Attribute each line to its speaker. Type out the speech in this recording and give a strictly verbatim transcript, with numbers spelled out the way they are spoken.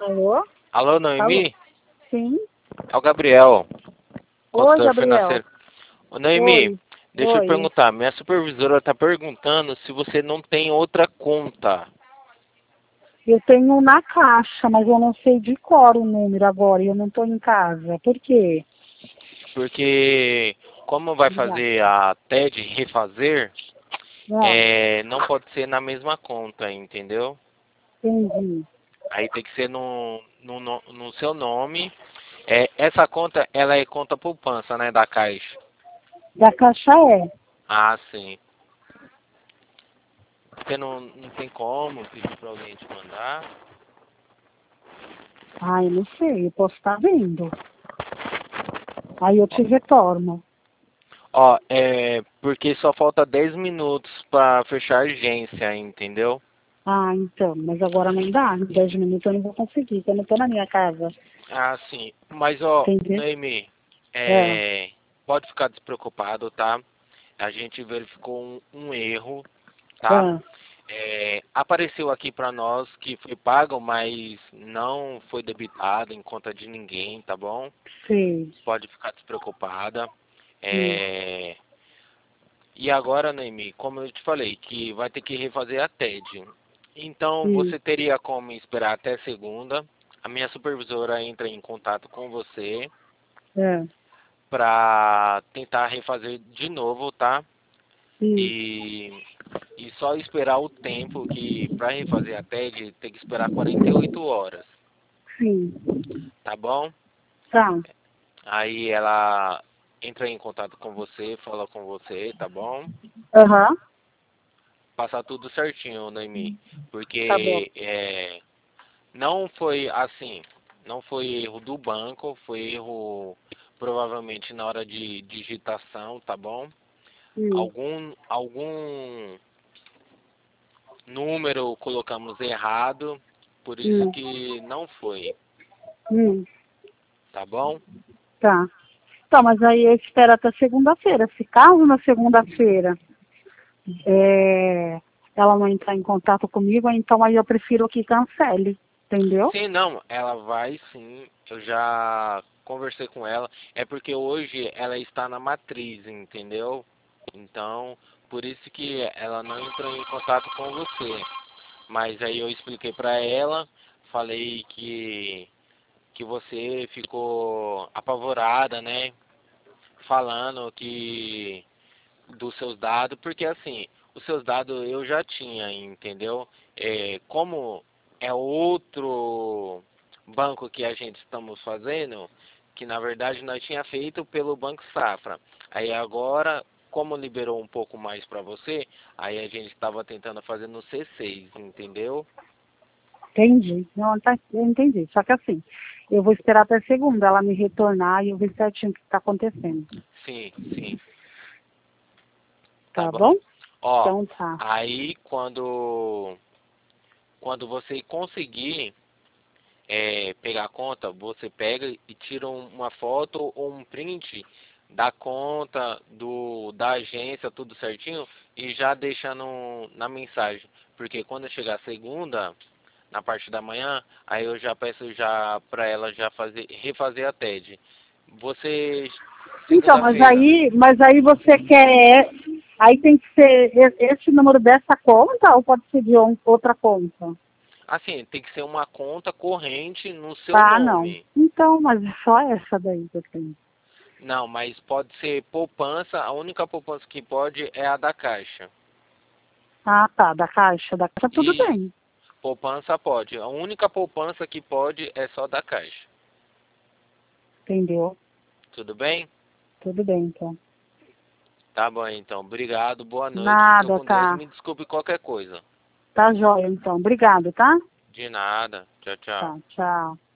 Speaker 1: Alô?
Speaker 2: Alô,
Speaker 1: Alô?
Speaker 2: Noemi?
Speaker 1: Sim?
Speaker 2: É o Gabriel,
Speaker 1: Oi,
Speaker 2: consultor
Speaker 1: Gabriel.
Speaker 2: financeiro. Ô, Noemi,
Speaker 1: Oi.
Speaker 2: deixa eu te
Speaker 1: Oi.
Speaker 2: perguntar. Minha supervisora está perguntando se você não tem outra conta.
Speaker 1: Eu tenho na caixa, mas eu não sei de cor o número agora e eu não estou em casa. Por quê?
Speaker 2: Porque como vai
Speaker 1: Obrigada.
Speaker 2: fazer a T E D refazer,
Speaker 1: Ah,
Speaker 2: é, não pode ser na mesma conta, entendeu?
Speaker 1: entendi.
Speaker 2: Aí tem que ser no, no, no, no seu nome. É, essa conta, ela é conta poupança, né, da Caixa.
Speaker 1: Da caixa é.
Speaker 2: Ah, sim. Você não, não tem como pedir para alguém te mandar?
Speaker 1: Ah, eu não sei, eu posso estar vendo. Aí eu te retorno.
Speaker 2: Ó, é porque só falta dez minutos pra fechar a agência, entendeu?
Speaker 1: Ah, então, mas agora não dá. Em dez minutos eu não vou conseguir, porque eu não estou na minha casa.
Speaker 2: Ah, sim. Mas, ó,
Speaker 1: Entendeu?
Speaker 2: Noemi,
Speaker 1: É.
Speaker 2: é, pode ficar despreocupado, tá? A gente verificou um, um erro, tá?
Speaker 1: Ah,
Speaker 2: É, apareceu aqui pra nós que foi pago, mas não foi debitado em conta de ninguém, tá bom?
Speaker 1: sei.
Speaker 2: Pode ficar despreocupada.
Speaker 1: Hum,
Speaker 2: É, E agora, Noemi, como eu te falei, que vai ter que refazer a T E D. Então,
Speaker 1: hum,
Speaker 2: você teria como esperar até segunda. A minha supervisora entra em contato com você
Speaker 1: é.
Speaker 2: para tentar refazer de novo, tá?
Speaker 1: Hum,
Speaker 2: E, e só esperar o tempo que para refazer a T E D tem que esperar quarenta e oito horas,
Speaker 1: sim.
Speaker 2: tá bom?
Speaker 1: Tá.
Speaker 2: Aí ela entra em contato com você, fala com você, tá bom?
Speaker 1: Aham.
Speaker 2: Passar tudo certinho, Noemi,
Speaker 1: Tá bom.
Speaker 2: porque é, não foi assim, não foi erro do banco, foi erro provavelmente na hora de digitação, tá bom?
Speaker 1: Hum,
Speaker 2: Algum algum número colocamos errado, por isso
Speaker 1: hum,
Speaker 2: que não foi,
Speaker 1: hum.
Speaker 2: tá bom?
Speaker 1: Tá. Tá, mas aí eu espero até segunda-feira. Se caso na segunda-feira é, ela não entrar em contato comigo, então aí eu prefiro que cancele. Entendeu?
Speaker 2: Sim, não, ela vai sim. Eu já conversei com ela. É porque hoje ela está na matriz, entendeu? Então, por isso que ela não entrou em contato com você. Mas aí eu expliquei pra ela, falei que que você ficou apavorada, né? Falando que dos seus dados, porque assim, os seus dados eu já tinha, entendeu? É, como é outro banco que a gente estamos fazendo, que na verdade nós tinha feito pelo Banco Safra. Aí agora, como liberou um pouco mais para você, aí a gente estava tentando fazer no C seis, entendeu?
Speaker 1: Entendi. Não, tá, eu entendi. Só que assim, eu vou esperar até segunda ela me retornar e eu ver certinho o que está acontecendo.
Speaker 2: Sim, sim, tá
Speaker 1: Tá
Speaker 2: bom.
Speaker 1: bom?
Speaker 2: Ó,
Speaker 1: Então tá.
Speaker 2: aí quando quando você conseguir é, pegar a conta, você pega e tira um- uma foto ou um print da conta, do, da agência, tudo certinho, e já deixa no, na mensagem. Porque quando chegar segunda, na parte da manhã, aí eu já peço já para ela já fazer, refazer a T E D. Você,
Speaker 1: Então, mas
Speaker 2: segunda-feira,
Speaker 1: aí, mas aí você quer. Aí tem que ser e- esse número dessa conta ou pode ser de on- outra conta?
Speaker 2: assim, tem que ser uma conta corrente no seu
Speaker 1: Ah, não.
Speaker 2: nome.
Speaker 1: Então, mas é só essa daí que eu tenho.
Speaker 2: Não, mas pode ser poupança, a única poupança que pode é a da Caixa.
Speaker 1: Ah, tá, da caixa, da caixa tudo
Speaker 2: E
Speaker 1: bem.
Speaker 2: poupança pode. A única poupança que pode é só da Caixa.
Speaker 1: Entendeu?
Speaker 2: Tudo bem?
Speaker 1: Tudo bem, então.
Speaker 2: Tá bom, então. Obrigado, boa noite. Fica
Speaker 1: Nada,
Speaker 2: com Deus.
Speaker 1: tá.
Speaker 2: Me desculpe qualquer coisa.
Speaker 1: Tá jóia, então. Obrigado, tá?
Speaker 2: De nada. Tchau, tchau.
Speaker 1: Tá, tchau.